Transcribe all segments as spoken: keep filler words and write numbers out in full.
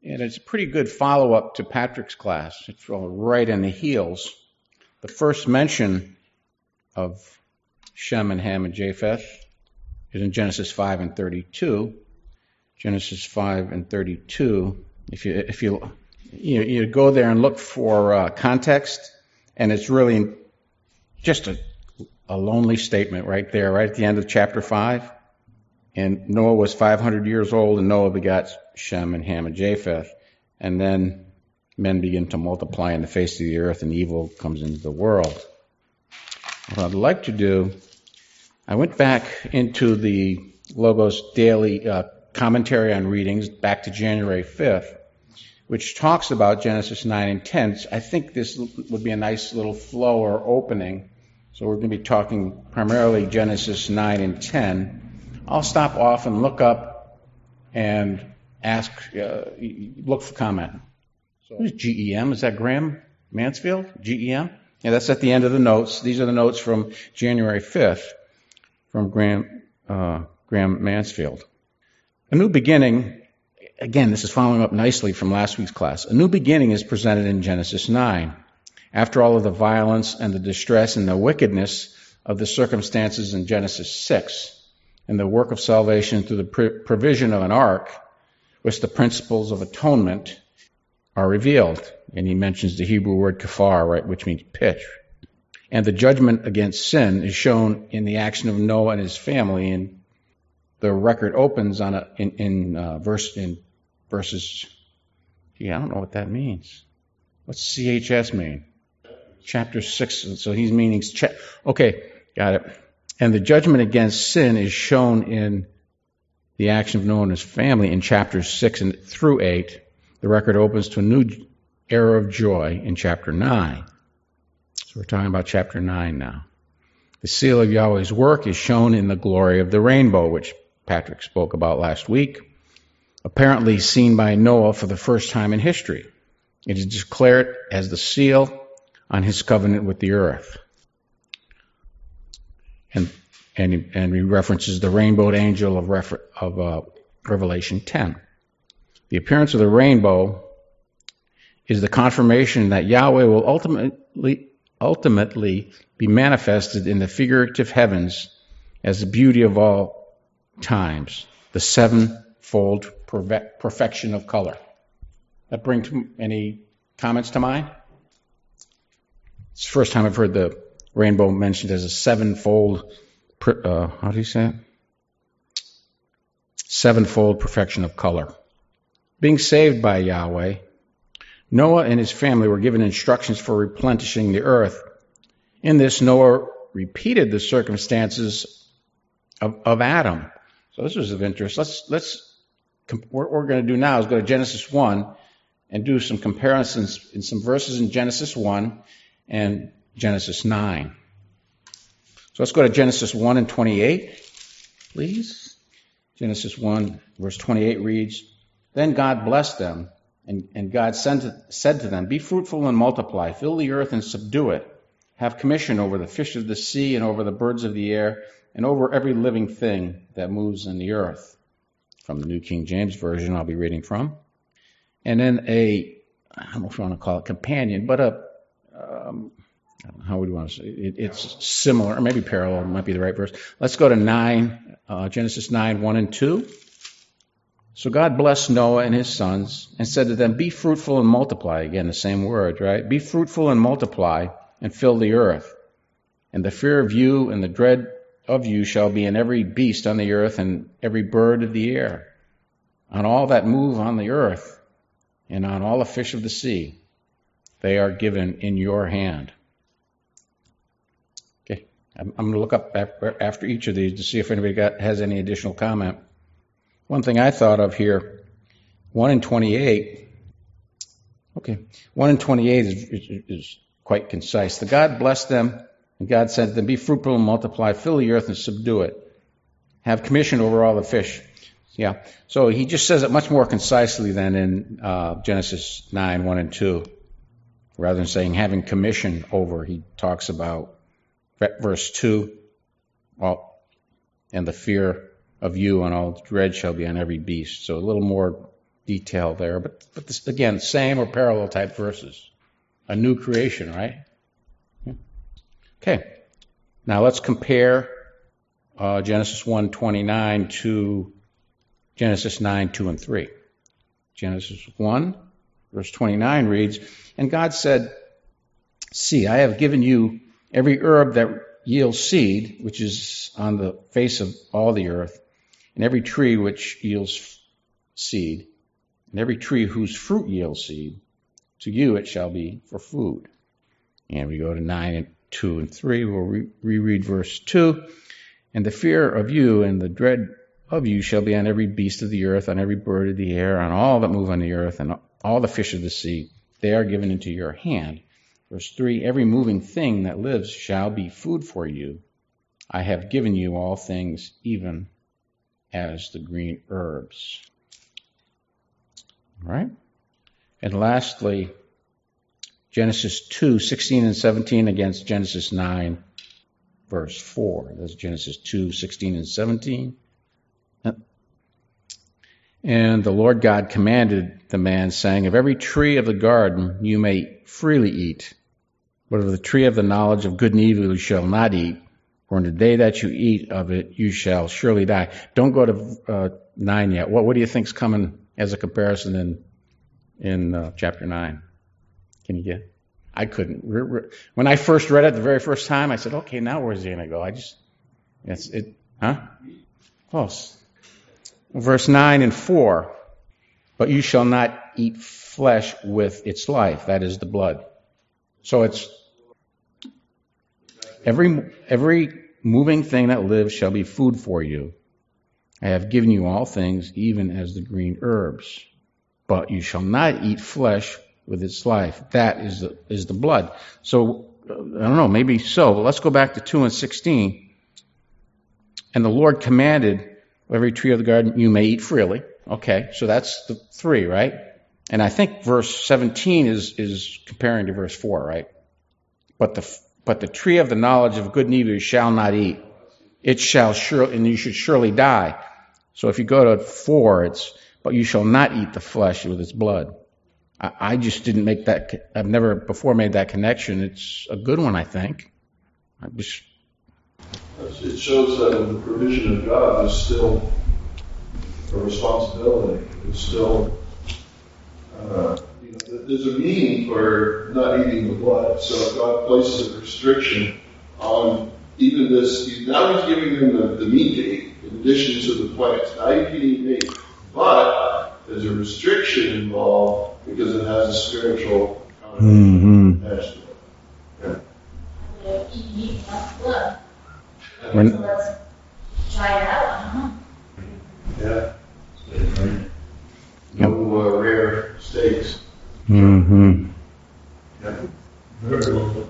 And it's a pretty good follow-up to Patrick's class. It's all right in the heels. The first mention of Shem and Ham and Japheth is in Genesis five and thirty-two. Genesis five and thirty-two. If you if you you, you go there and look for uh, context, and it's really just a, a lonely statement right there, right at the end of chapter five. And Noah was five hundred years old, and Noah begot Shem and Ham and Japheth. And then men begin to multiply in the face of the earth, and evil comes into the world. What I'd like to do, I went back into the Logos Daily uh, commentary on readings back to January fifth, which talks about Genesis nine and ten. I think this would be a nice little flow or opening. So we're going to be talking primarily Genesis nine and ten. I'll stop off and look up and ask, uh, look for comment. So who's G E M? Is that Graham Mansfield? G E M? Yeah, that's at the end of the notes. These are the notes from January fifth from Graham, uh, Graham Mansfield. A new beginning, again, this is following up nicely from last week's class. A new beginning is presented in Genesis nine. After all of the violence and the distress and the wickedness of the circumstances in Genesis six, and the work of salvation through the provision of an ark, which the principles of atonement are revealed. And he mentions the Hebrew word kafar, right, which means pitch. And the judgment against sin is shown in the action of Noah and his family. And the record opens on a, in, in uh, verse in verses. Gee, I don't know what that means. What's C H S mean? Chapter six. So he's meaning. Cha- okay, got it. And the judgment against sin is shown in the action of Noah and his family in chapters six and through eight. The record opens to a new era of joy in chapter nine. So we're talking about chapter nine now. The seal of Yahweh's work is shown in the glory of the rainbow, which Patrick spoke about last week, apparently seen by Noah for the first time in history. It is declared as the seal on his covenant with the earth. And and he, and he references the rainbowed angel of, refer, of uh, Revelation ten. The appearance of the rainbow is the confirmation that Yahweh will ultimately ultimately be manifested in the figurative heavens as the beauty of all times, the sevenfold perfection of color. That brings any comments to mind? It's the first time I've heard the rainbow mentioned as a sevenfold, uh, how do you say it? Sevenfold perfection of color. Being saved by Yahweh, Noah and his family were given instructions for replenishing the earth. In this, Noah repeated the circumstances of, of Adam. So this was of interest. Let's, let's, what we're going to do now is go to Genesis one and do some comparisons in some verses in Genesis one and Genesis nine. So let's go to Genesis one and twenty-eight, please. Genesis one, verse twenty-eight reads, Then God blessed them, and, and God sent, said to them, Be fruitful and multiply, fill the earth and subdue it. Have commission over the fish of the sea and over the birds of the air and over every living thing that moves in the earth. From the New King James Version I'll be reading from. And then a, I don't know if you want to call it companion, but a, um, how would you want to say it? It's similar, or maybe parallel, might be the right verse. Let's go to nine, uh, Genesis nine, one and two. So God blessed Noah and his sons and said to them, Be fruitful and multiply. Again, the same word, right? Be fruitful and multiply and fill the earth. And the fear of you and the dread of you shall be in every beast on the earth and every bird of the air, on all that move on the earth and on all the fish of the sea. They are given in your hand. Okay, I'm, I'm going to look up after each of these to see if anybody got, has any additional comment. One thing I thought of here, one in twenty-eight. Okay, one in twenty-eight is, is, is quite concise. The God blessed them, and God said to them, Be fruitful and multiply, fill the earth and subdue it. Have commission over all the fish. Yeah, so he just says it much more concisely than in uh, Genesis nine, one and two. Rather than saying having commission over, he talks about verse two, well, and the fear of you and all dread shall be on every beast. So a little more detail there. But, but this, again, same or parallel type verses. A new creation, right? Okay. Now let's compare uh, Genesis one twenty-nine to Genesis nine, two and three. Genesis one, verse twenty-nine reads, "And God said, See, I have given you every herb that yields seed, which is on the face of all the earth, and every tree which yields seed, and every tree whose fruit yields seed. To you it shall be for food." And we go to nine and two and three. We'll re- reread verse two. "And the fear of you and the dread of you shall be on every beast of the earth, on every bird of the air, on all that move on the earth, and all the fish of the sea. They are given into your hand." Verse three, "Every moving thing that lives shall be food for you. I have given you all things, even as the green herbs." All right. And lastly, Genesis two, sixteen and seventeen against Genesis nine, verse four. That's Genesis two, sixteen and seventeen. "And the Lord God commanded the man, saying, Of every tree of the garden you may freely eat, but of the tree of the knowledge of good and evil you shall not eat, for in the day that you eat of it you shall surely die." Don't go to uh, nine yet. What, what do you think's coming as a comparison in in uh, chapter nine? Can you get? I couldn't. When I first read it the very first time, I said, "Okay, now where's he going to go?" I just, it's it, huh? Close. Verse nine and four, "But you shall not eat flesh with its life," that is the blood. So it's every every moving thing that lives shall be food for you. I have given you all things, even as the green herbs. But you shall not eat flesh with its life. That is the is the blood. So I don't know, maybe so. But let's go back to two and sixteen. "And the Lord commanded, every tree of the garden you may eat freely." Okay, so that's the three, right? And I think verse seventeen is is comparing to verse four, right? But the but the tree of the knowledge of good and evil you shall not eat. It shall surely, and you should surely die. So if you go to four, it's, "But you shall not eat the flesh with its blood." I, I just didn't make that, I've never before made that connection. It's a good one, I think. I just, It shows that in the provision of God, there's still a responsibility. There's still, uh, you know, there's a meaning for not eating the blood. So if God places a restriction on even this, now he's giving them the, the meat to eat, in addition to the plants. Now you can eat meat. But there's a restriction involved because it has a spiritual mm-hmm. attached to it. Yeah. Eat meat without blood. When, So let's try it out. Huh? Yeah. No uh, rare steaks. mm-hmm. Yeah. Very well.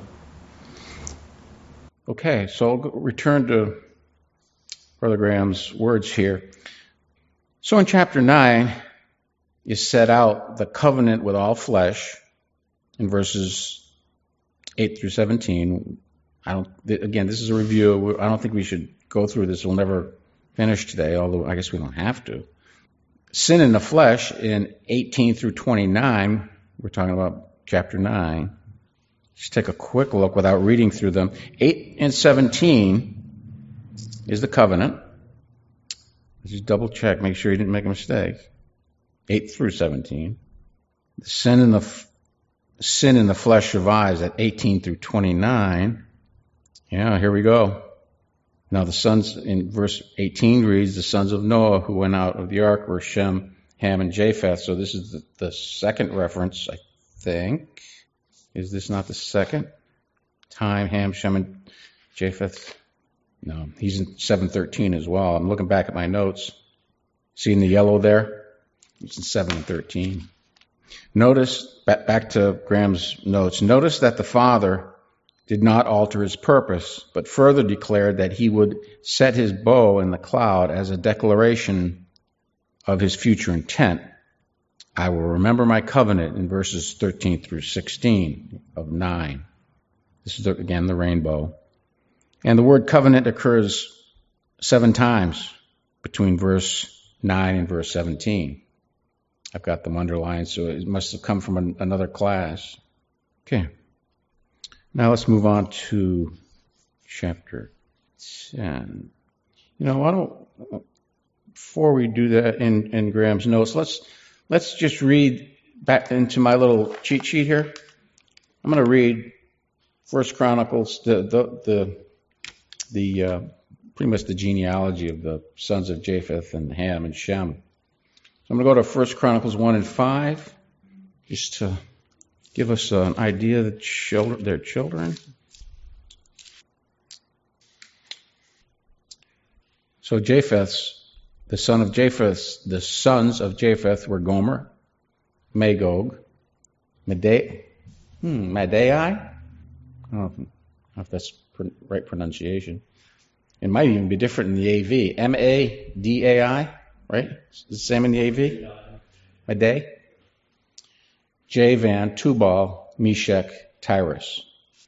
Okay, so I'll go, return to Brother Graham's words here. So in chapter nine, you set out the covenant with all flesh in verses eight through seventeen. I don't, again, this is a review. I don't think we should go through this. We'll never finish today, although I guess we don't have to. Sin in the flesh in eighteen through twenty-nine. We're talking about chapter nine. Just take a quick look without reading through them. eight and seventeen is the covenant. Just double check, make sure you didn't make a mistake. eight through seventeen. The sin in the sin in the flesh survives at eighteen through twenty-nine. Yeah, here we go. Now the sons, in verse eighteen reads, the sons of Noah who went out of the ark were Shem, Ham, and Japheth. So this is the, the second reference, I think. Is this not the second time Ham, Shem, and Japheth? No, he's in seven thirteen as well. I'm looking back at my notes. Seeing the yellow there? It's in seven and thirteen. Notice, back, back to Graham's notes, notice that the Father did not alter his purpose, but further declared that he would set his bow in the cloud as a declaration of his future intent. I will remember my covenant in verses thirteen through sixteen of nine. This is, again, the rainbow. And the word covenant occurs seven times between verse nine and verse seventeen. I've got them underlined, so it must have come from an, another class. Okay. Now let's move on to chapter ten. You know, why don't, before we do that in, in Graham's notes, let's let's just read back into my little cheat sheet here. I'm going to read First Chronicles, the the the, the uh, pretty much the genealogy of the sons of Japheth and Ham and Shem. So I'm going to go to First Chronicles one and five, just to give us an idea of the children, their children. So Japheth's, the son of Japheth, the sons of Japheth were Gomer, Magog, Madai, hmm, Madai. I don't know if that's the right pronunciation. It might even be different in the A V. M A D A I, right? It's the same in the A V? Madai. Javan, Tubal, Meshech, Tyrus.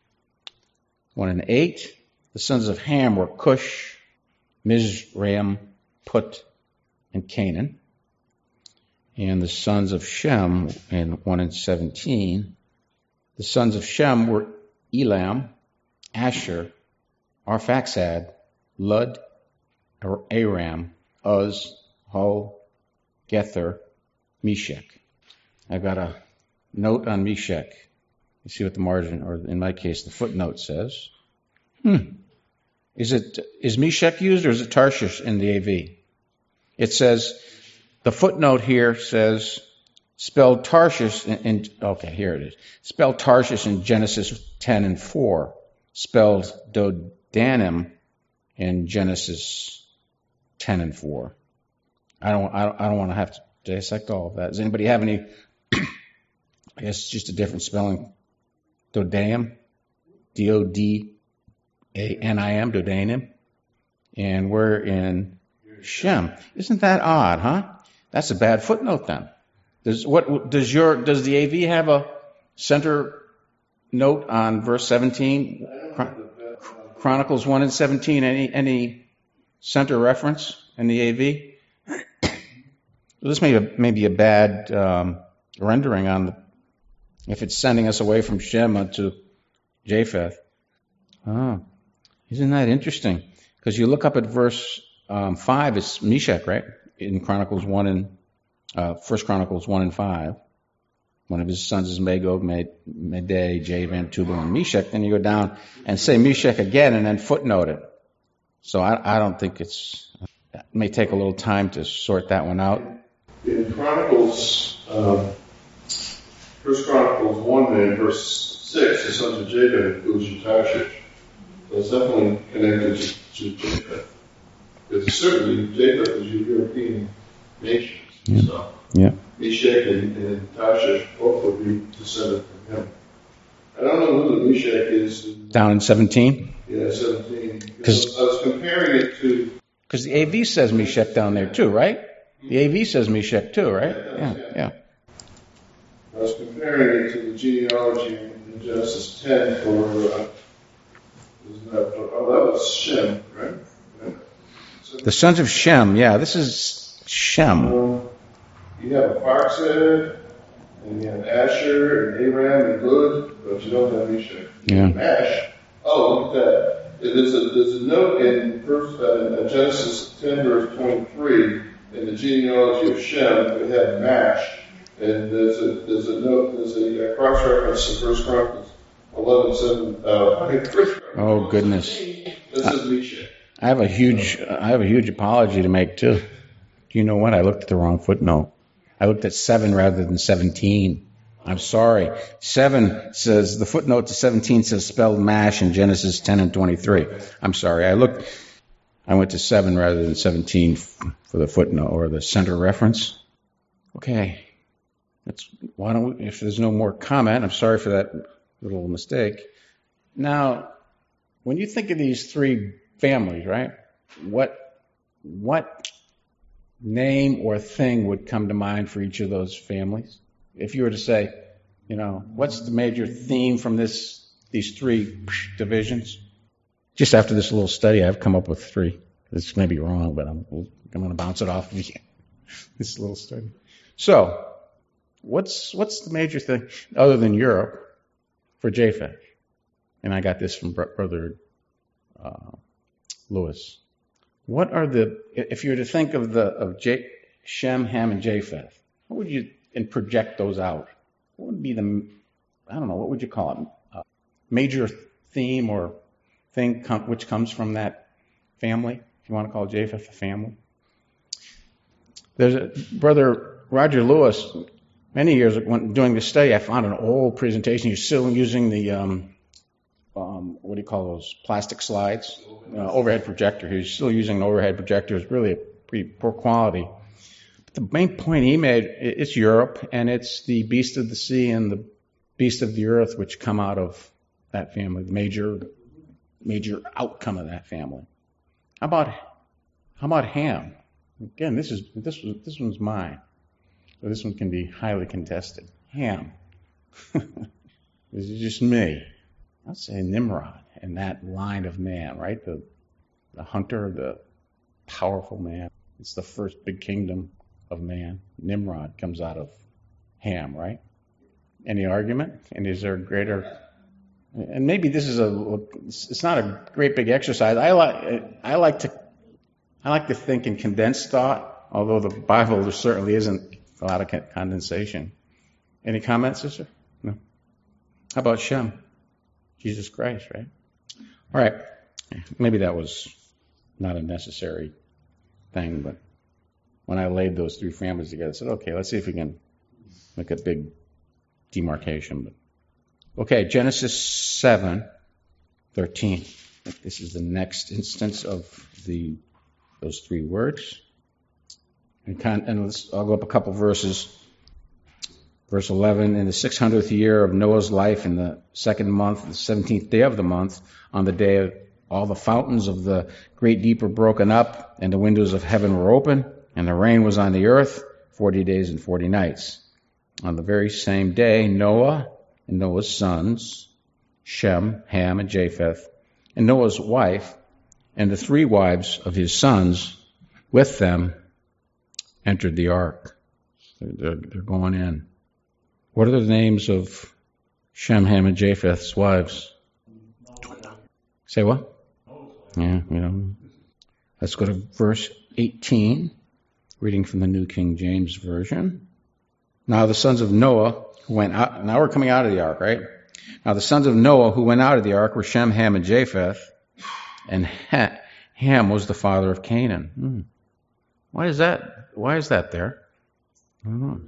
One and eight. The sons of Ham were Cush, Mizraim, Put, and Canaan. And the sons of Shem, in one and seventeen, the sons of Shem were Elam, Asher, Arphaxad, Lud, Aram, Uz, Hul, Gether, Meshech. I've got a note on Meshech. You see what the margin, or in my case, the footnote says. Hmm. Is it is Meshech used, or is it Tarshish in the A V? It says, the footnote here says, spelled Tarshish in, in okay, here it is. Spelled Tarshish in Genesis ten and four. Spelled Dodanim in Genesis ten and four. I don't, I don't, I don't want to have to dissect all of that. Does anybody have any? I guess it's just a different spelling. Dodanim, D O D A N I M, Dodanim, and we're in Shem. Isn't that odd, huh? That's a bad footnote then. Does what does your does the A V have a center note on verse seventeen? Chronicles one and seventeen. Any any center reference in the A V? This may be, may be a bad um, rendering on the, if it's sending us away from Shem to Japheth. Oh, isn't that interesting? Because you look up at verse um, five, it's Meshech, right? In Chronicles one and uh, First Chronicles one and five. One of his sons is Magog, Madai, Javan, Tubal, and Meshech. Then you go down and say Meshech again, and then footnote it. So I, I don't think it's. It may take a little time to sort that one out. In Chronicles, um, First Chronicles one and verse six, the sons of Japheth includes Tarshish. So it's definitely connected to, to Japheth. Because certainly Japheth is your European nations. Yeah. So Yeah. Meshech and, and Tarshish both would be descended from him. I don't know who the Meshech is. Down in seventeen? Yeah, seventeen. Because I was comparing it to. Because the A V says Meshech down there too, right? The A V says Meshech too, right? Yeah, yeah. I was comparing it to the genealogy in Genesis ten for, uh, isn't that, oh, that was Shem, right? right? So, The sons of Shem, yeah, this is Shem. um, you have a Arphaxad, and you have Asher, and Aram, and Lud, but you don't have Meshech. Yeah. Mash. Oh, look at that. There's a, there's a note in, first, uh, in Genesis ten, verse twenty-three, in the genealogy of Shem, we have Mash. And there's a there's a note, there's a, a cross reference to First Chronicles eleven seven. Uh, Oh goodness! This is Meshech. I have a huge, I have a huge apology to make too. Do you know what? I looked at the wrong footnote. I looked at seven rather than seventeen. I'm sorry. Seven says the footnote to seventeen says spelled mash in Genesis ten and twenty-three. I'm sorry. I looked. I went to seven rather than seventeen for the footnote or the center reference. Okay. That's, why don't we, if there's no more comment, I'm sorry for that little mistake. Now, when you think of these three families, right, what what name or thing would come to mind for each of those families? If you were to say, you know, what's the major theme from this these three divisions? Just after this little study, I've come up with three. This may be wrong, but I'm, I'm going to bounce it off of you. This little study. So, what's what's the major thing other than Europe for Japheth? And I got this from Brother uh, Lewis. What are the, if you were to think of the of J, Shem, Ham, and Japheth, what would you, and project those out? What would be the, I don't know, what would you call it? Uh, major theme or thing com- which comes from that family, if you want to call Japheth a family? There's a, Brother Roger Lewis, many years ago, when doing this study, I found an old presentation. He's still using the, um, um, what do you call those, plastic slides? Uh, overhead projector. He's still using an overhead projector. It's really a pretty poor quality. But the main point he made, it's Europe, and it's the beast of the sea and the beast of the earth which come out of that family, the major, major outcome of that family. How about, how about Ham? Again, this is this was this one's mine. So this one can be highly contested. Ham. This is just me. I'd say Nimrod and that line of man, right? The the hunter, the powerful man. It's the first big kingdom of man. Nimrod comes out of Ham, right? Any argument? And is there a greater? And maybe this is a. It's not a great big exercise. I like. I like to. I like to think in condensed thought. Although the Bible there certainly isn't a lot of condensation. Any comments, sister? No. How about Shem? Jesus Christ, right? All right. Maybe that was not a necessary thing, but when I laid those three families together, I said, okay, let's see if we can make a big demarcation. But okay, Genesis seven thirteen. This is the next instance of the those three words. And, con- and let's, I'll go up a couple verses. Verse eleven, in the six hundredth year of Noah's life, in the second month, the seventeenth day of the month, on the day of all the fountains of the great deep were broken up, and the windows of heaven were open, and the rain was on the earth forty days and forty nights. On the very same day, Noah and Noah's sons, Shem, Ham, and Japheth, and Noah's wife, and the three wives of his sons with them entered the ark. They're, they're going in. What are the names of Shem, Ham, and Japheth's wives? Say what? Yeah, you know. Let's go to verse eighteen, reading from the New King James Version. Now the sons of Noah who went out, now we're coming out of the ark, right? Now the sons of Noah who went out of the ark were Shem, Ham, and Japheth, and ha- Ham was the father of Canaan. Hmm. Why is that? Why is that there? I don't know.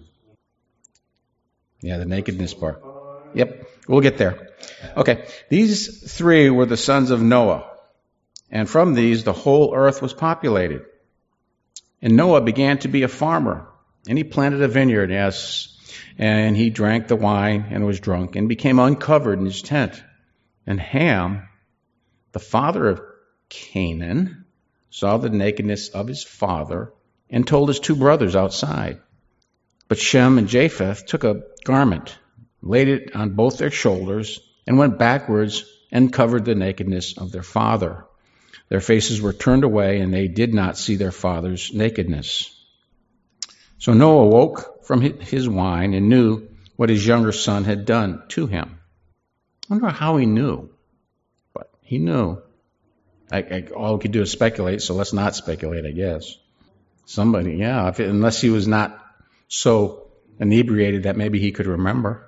Yeah, the nakedness part. Yep, we'll get there. Okay, these three were the sons of Noah, and from these the whole earth was populated. And Noah began to be a farmer, and he planted a vineyard, yes, and he drank the wine and was drunk, and became uncovered in his tent. And Ham, the father of Canaan, saw the nakedness of his father, and told his two brothers outside. But Shem and Japheth took a garment, laid it on both their shoulders, and went backwards and covered the nakedness of their father. Their faces were turned away, and they did not see their father's nakedness. So Noah woke from his wine and knew what his younger son had done to him. I wonder how he knew, but he knew. I, I, all we could do is speculate, so let's not speculate, I guess. Somebody, yeah, if it, unless he was not so inebriated that maybe he could remember.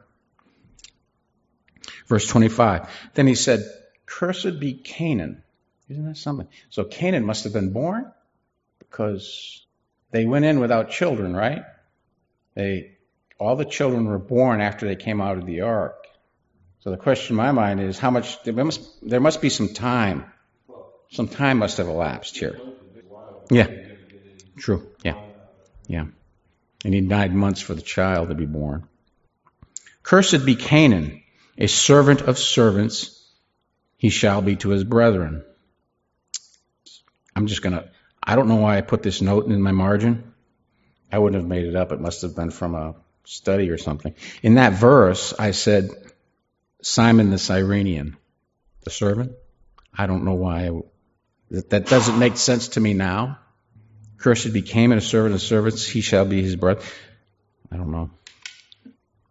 Verse twenty-five, then he said, cursed be Canaan. Isn't that something? So Canaan must have been born because they went in without children, right? They, all the children were born after they came out of the ark. So the question in my mind is how much, there must, there must be some time. Some time must have elapsed here. Yeah, true, yeah, yeah. And he died months for the child to be born. Cursed be Canaan, a servant of servants, he shall be to his brethren. I'm just going to, I don't know why I put this note in my margin. I wouldn't have made it up. It must have been from a study or something. In that verse, I said, Simon the Cyrenian, the servant. I don't know why. I, that, that doesn't make sense to me now. Cursed be Canaan, a servant of servants, he shall be his brother. I don't know.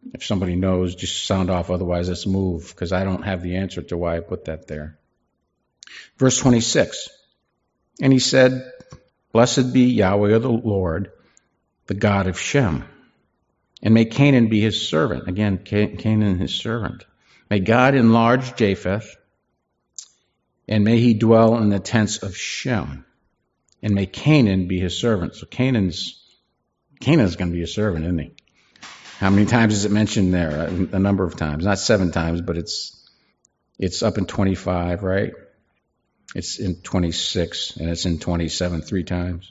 If somebody knows, just sound off. Otherwise, let's move, because I don't have the answer to why I put that there. Verse twenty-six. And he said, Blessed be Yahweh the Lord, the God of Shem. And may Canaan be his servant. Again, Canaan his servant. May God enlarge Japheth, and may he dwell in the tents of Shem. And may Canaan be his servant. So Canaan's Canaan's going to be a servant, isn't he? How many times is it mentioned there? A number of times. Not seven times, but it's it's up in twenty-five, right? It's in twenty-six, and it's in twenty-seven three times.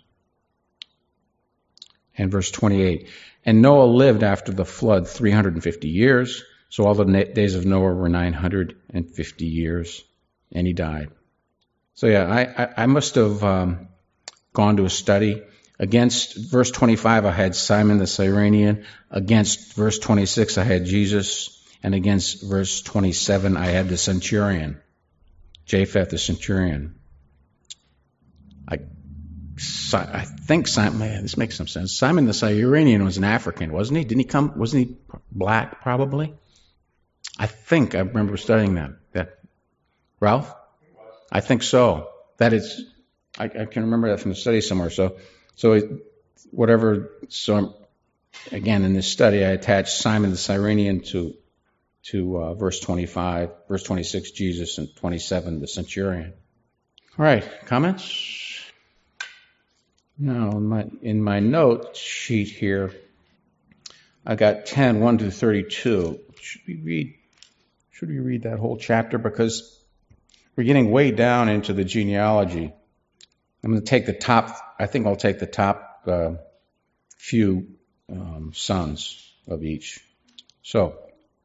And verse twenty-eight. And Noah lived after the flood three hundred fifty years. So all the days of Noah were nine hundred fifty years, and he died. So yeah, I, I, I must have um, gone to a study. Against verse twenty-five, I had Simon the Cyrenian. Against verse twenty-six, I had Jesus. And against verse twenty-seven, I had the centurion, Japheth the centurion. I, I think Simon, man, this makes some sense. Simon the Cyrenian was an African, wasn't he? Didn't he come, wasn't he black, probably? I think I remember studying that. That Ralph? I think so. That is, I, I can remember that from the study somewhere. So, so it, whatever. So again, in this study, I attached Simon the Cyrenian to to uh, verse twenty-five, verse twenty-six, Jesus, and twenty-seven, the centurion. All right, comments? Now, in my in my note sheet here, I got ten, one through thirty-two. Should we read? Should we read that whole chapter? Because we're getting way down into the genealogy. I'm going to take the top, I think I'll take the top uh, few um, sons of each. So,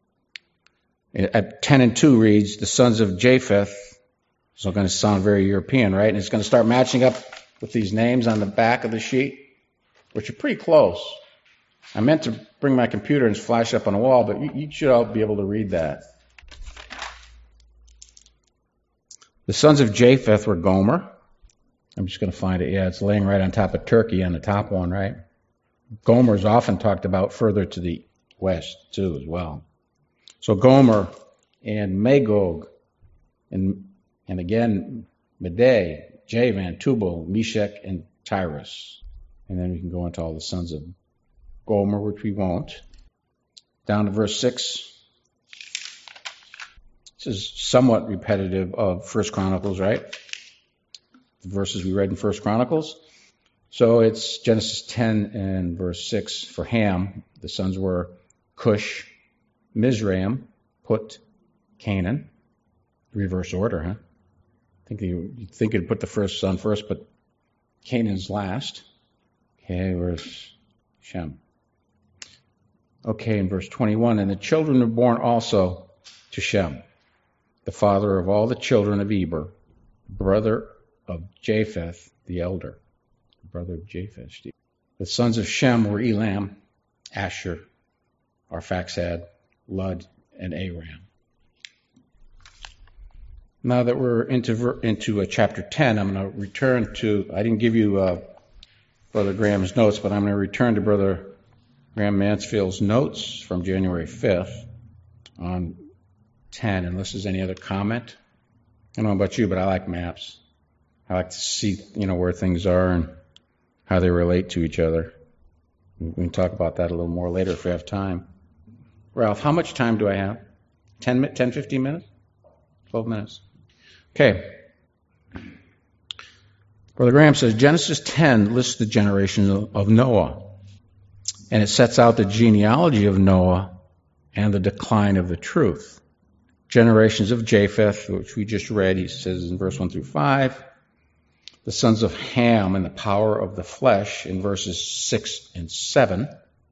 at ten and two reads, the sons of Japheth. It's going to sound very European, right? And it's going to start matching up with these names on the back of the sheet, which are pretty close. I meant to bring my computer and flash up on the wall, but you, you should all be able to read that. The sons of Japheth were Gomer. I'm just going to find it. Yeah, it's laying right on top of Turkey on the top one, right? Gomer is often talked about further to the west, too, as well. So Gomer and Magog, and and again, Madai, Javan, Tubal, Meshech, and Tyrus. And then we can go into all the sons of Gomer, which we won't. Down to verse six. This is somewhat repetitive of First Chronicles, right? The verses we read in First Chronicles. So it's Genesis ten and verse six for Ham. The sons were Cush, Mizraim, Put, Canaan. Reverse order, huh? I think you you'd think you'd put the first son first, but Canaan's last. Okay, where's Shem? Okay, in verse twenty-one, and the children were born also to Shem, the father of all the children of Eber, brother of Japheth, the elder. Brother of Japheth. The sons of Shem were Elam, Asher, Arphaxad, Lud, and Aram. Now that we're into into uh, chapter ten, I'm going to return to, I didn't give you uh, Brother Graham's notes, but I'm going to return to Brother Graham Mansfield's notes from January fifth on ten, unless there's any other comment. I don't know about you, but I like maps. I like to see, you know, where things are and how they relate to each other. We can talk about that a little more later if we have time. Ralph, how much time do I have? ten, ten fifteen minutes? twelve minutes. Okay. Brother Graham says, Genesis ten lists the generations of Noah. And it sets out the genealogy of Noah and the decline of the truth. Generations of Japheth, which we just read, he says in verse one through five. The sons of Ham and the power of the flesh in verses six and seven.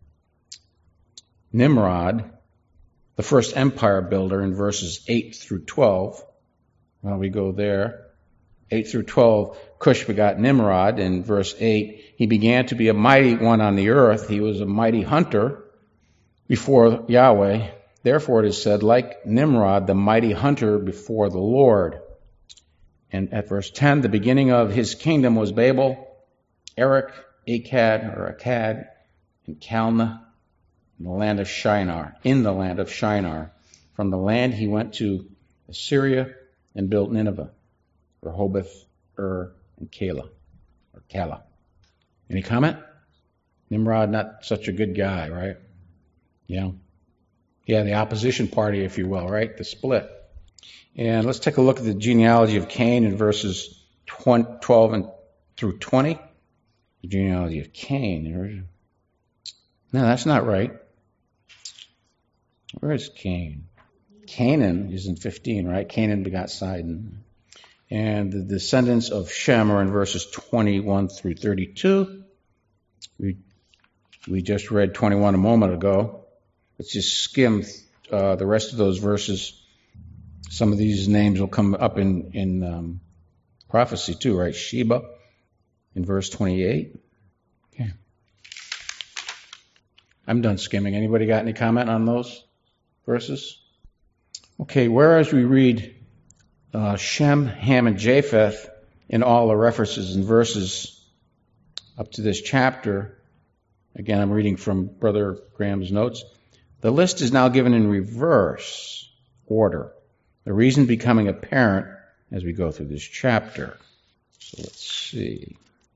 Nimrod, the first empire builder in verses eight through twelve. Well, we go there. eight through twelve, Cush begot Nimrod. In verse eight, he began to be a mighty one on the earth. He was a mighty hunter before Yahweh. Therefore it is said, like Nimrod, the mighty hunter before the Lord. And at verse ten, the beginning of his kingdom was Babel, Erech, Akkad, or Akkad, and Calneh. in the land of Shinar, in the land of Shinar. From the land he went to Assyria and built Nineveh, Rehoboth, Ur, and Calah, or Calah. Any comment? Nimrod, not such a good guy, right? Yeah. Yeah, the opposition party, if you will, right? The split. And let's take a look at the genealogy of Cain in verses twelve and through twenty. The genealogy of Cain. No, that's not right. Where is Cain? Canaan is in fifteen, right? Canaan begot Sidon. And the descendants of Shem are in verses twenty-one through thirty-two. We we just read twenty-one a moment ago. Let's just skim uh, the rest of those verses. Some of these names will come up in, in um, prophecy too, right? Sheba in verse twenty-eight. Okay. I'm done skimming. Anybody got any comment on those verses? Okay, whereas we read uh, Shem, Ham, and Japheth in all the references and verses up to this chapter, again, I'm reading from Brother Graham's notes, the list is now given in reverse order, the reason becoming apparent as we go through this chapter. So let's see.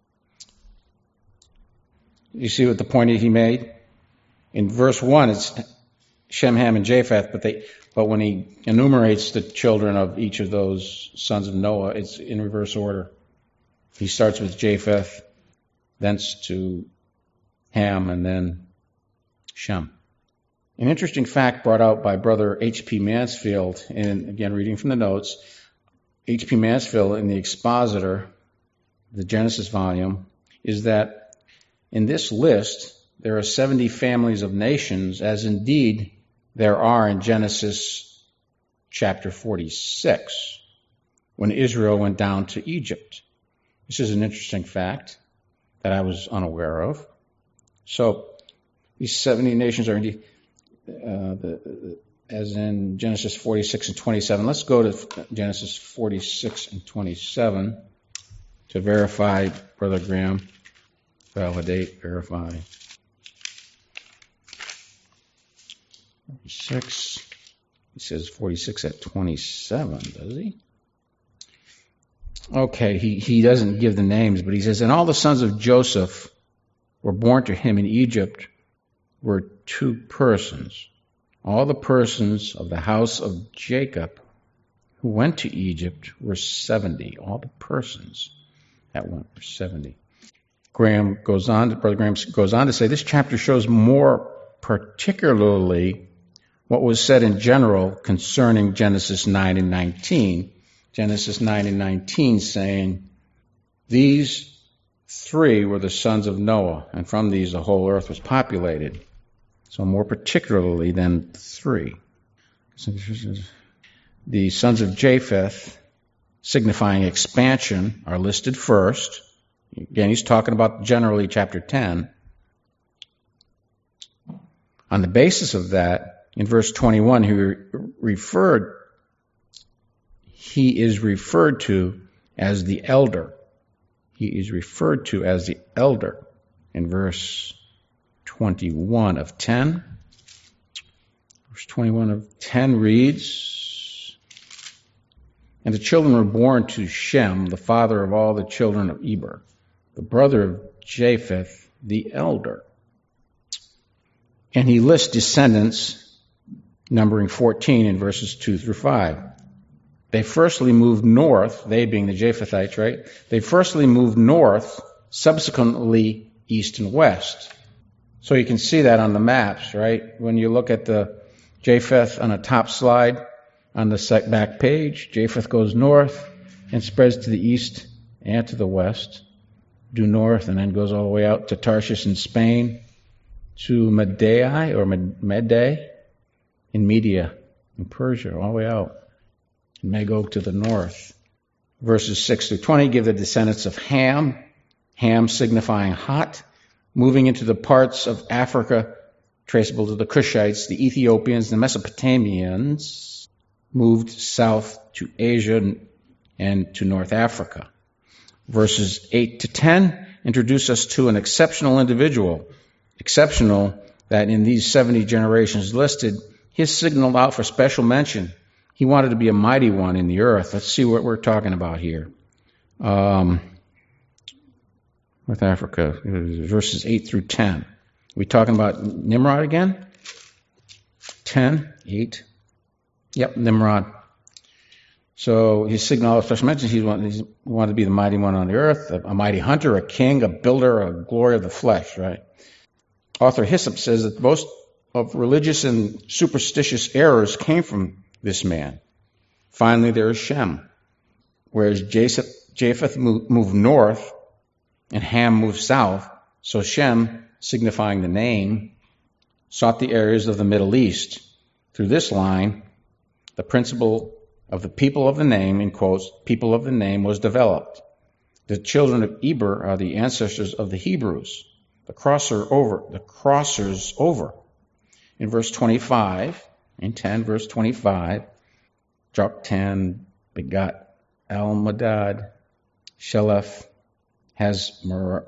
You see what the point he made? In verse one, it's Shem, Ham, and Japheth, but they, but when he enumerates the children of each of those sons of Noah, it's in reverse order. He starts with Japheth, thence to Ham, and then Shem. An interesting fact brought out by Brother H P Mansfield, and again reading from the notes, H P Mansfield in the Expositor, the Genesis volume, is that in this list there are seventy families of nations, as indeed there are in Genesis chapter forty-six, when Israel went down to Egypt. This is an interesting fact that I was unaware of. So these seventy nations are indeed, uh, the, as in Genesis forty-six and twenty-seven. Let's go to Genesis forty-six and twenty-seven to verify, Brother Graham. Validate, verify. forty-six. He says forty-six at twenty-seven, does he? Okay, he, he doesn't give the names, but he says, and all the sons of Joseph were born to him in Egypt were two persons. All the persons of the house of Jacob who went to Egypt were seventy. All the persons that went were seventy. Graham goes on, to, Brother Graham goes on to say, this chapter shows more particularly what was said in general concerning Genesis nine and nineteen. Genesis nine and nineteen saying, these three were the sons of Noah, and from these the whole earth was populated. So more particularly than three. The sons of Japheth, signifying expansion, are listed first. Again, he's talking about generally chapter ten. On the basis of that, in verse twenty-one, he re- referred, he is referred to as the elder. He is referred to as the elder in verse twenty-one of ten. Verse twenty-one of ten reads, and the children were born to Shem, the father of all the children of Eber, the brother of Japheth, the elder. And he lists descendants numbering fourteen in verses two through five. They firstly moved north, they being the Japhethites, right? They firstly moved north, subsequently east and west. So you can see that on the maps, right? When you look at the Japheth on the top slide on the back page, Japheth goes north and spreads to the east and to the west, due north, and then goes all the way out to Tarshish in Spain, to Media or Mede in Media in Persia, all the way out. Magog to the north. Verses six through twenty give the descendants of Ham, Ham signifying hot, moving into the parts of Africa traceable to the Cushites, the Ethiopians, the Mesopotamians, moved south to Asia and to North Africa. Verses eight to ten introduce us to an exceptional individual. Exceptional, that in these seventy generations listed, he's signaled out for special mention. He wanted to be a mighty one in the earth. Let's see what we're talking about here. Um, North Africa, verses eight through ten. We talking about Nimrod again? ten, eight. Yep, Nimrod. So his signal of special mention, he wanted, he wanted to be the mighty one on the earth, a, a mighty hunter, a king, a builder, a glory of the flesh, right? Author Hyssop says that most of religious and superstitious errors came from this man. Finally, there is Shem. Whereas Japheth, Japheth moved, moved north and Ham moved south, so Shem, signifying the name, sought the areas of the Middle East. Through this line, the principle of the people of the name, in quotes, people of the name was developed. The children of Eber are the ancestors of the Hebrews. The crosser over, the crossers over. In verse twenty-five, in ten, verse twenty-five, Joktan begot Almadad, Sheleph, Hazar,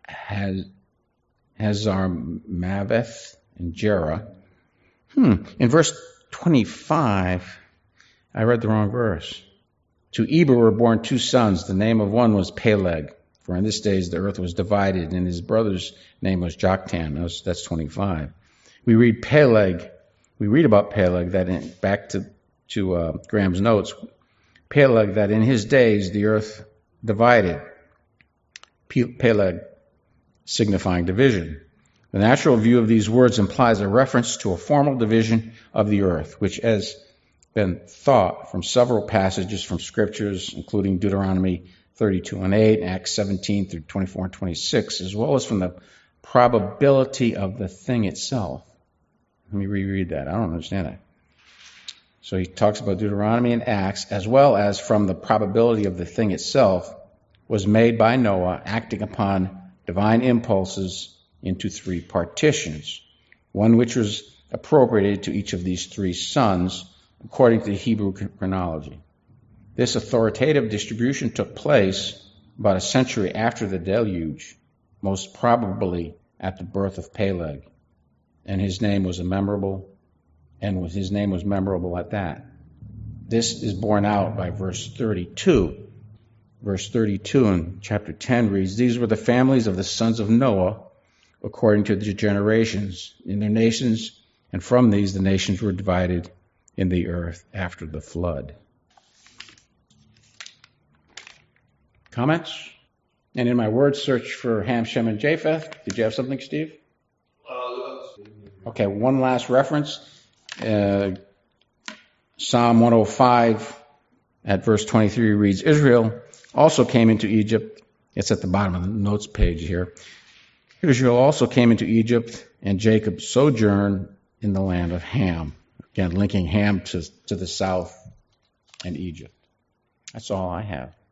Hazarmaveth, and Jerah. Hmm. In verse twenty-five, I read the wrong verse. To Eber were born two sons. The name of one was Peleg, for in this days the earth was divided, and his brother's name was Joktan. That's, that's twenty-five. We read Peleg. We read about Peleg that in, back to to uh, Graham's notes. Peleg, that in his days the earth divided. Peleg, signifying division. The natural view of these words implies a reference to a formal division of the earth, which has been thought from several passages from scriptures, including Deuteronomy thirty-two and eight, Acts seventeen through twenty-four and twenty-six, as well as from the probability of the thing itself. Let me reread that. I don't understand that. So he talks about Deuteronomy and Acts, as well as from the probability of the thing itself was made by Noah, acting upon divine impulses into three partitions, one which was appropriated to each of these three sons, according to the Hebrew chronology. This authoritative distribution took place about a century after the deluge, most probably at the birth of Peleg, and his name was a memorable, and his name was memorable at that. This is borne out by verse thirty-two. Verse thirty-two in chapter ten reads, "These were the families of the sons of Noah, according to their generations, in their nations, and from these the nations were divided in the earth after the flood." Comments? And in my word search for Ham, Shem, and Japheth, did you have something, Steve? Okay, one last reference. Uh, Psalm one oh five at verse twenty-three reads, "Israel also came into Egypt." It's at the bottom of the notes page here. "Israel also came into Egypt, and Jacob sojourned in the land of Ham." Again, linking Ham to, to the south and Egypt. That's all I have.